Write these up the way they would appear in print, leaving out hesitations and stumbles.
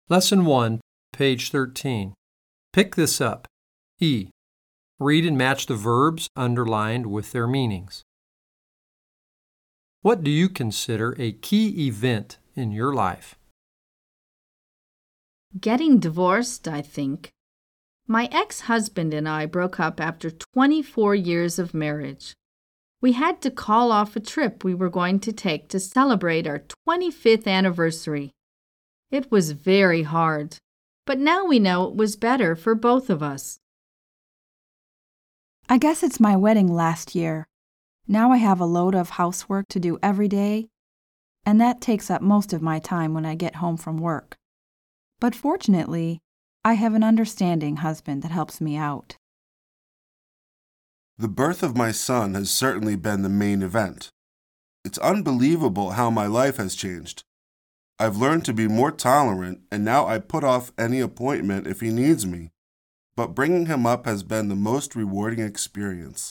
Lesson 1, page 13. Pick this up. E. Read and match the verbs underlined with their meanings. What do you consider a key event in your life? Getting divorced, I think. My ex-husband and I broke up after 24 years of marriage. We had to call off a trip we were going to take to celebrate our 25th anniversary. It was very hard, but now we know it was better for both of us. I guess it's my wedding last year. Now I have a load of housework to do every day, and that takes up most of my time when I get home from work. But fortunately, I have an understanding husband that helps me out. The birth of my son has certainly been the main event. It's unbelievable how my life has changed. I've learned to be more tolerant, and now I put off any appointment if he needs me. But bringing him up has been the most rewarding experience.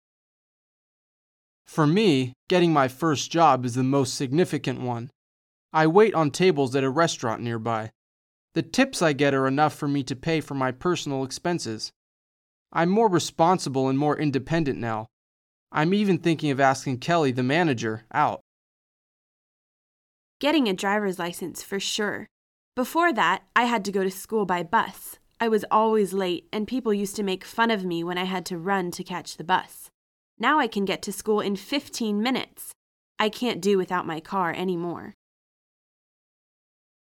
For me, getting my first job is the most significant one. I wait on tables at a restaurant nearby. The tips I get are enough for me to pay for my personal expenses. I'm more responsible and more independent now. I'm even thinking of asking Kelly, the manager, out. Getting a driver's license for sure. Before that, I had to go to school by bus. I was always late, and people used to make fun of me when I had to run to catch the bus. Now I can get to school in 15 minutes. I can't do without my car anymore.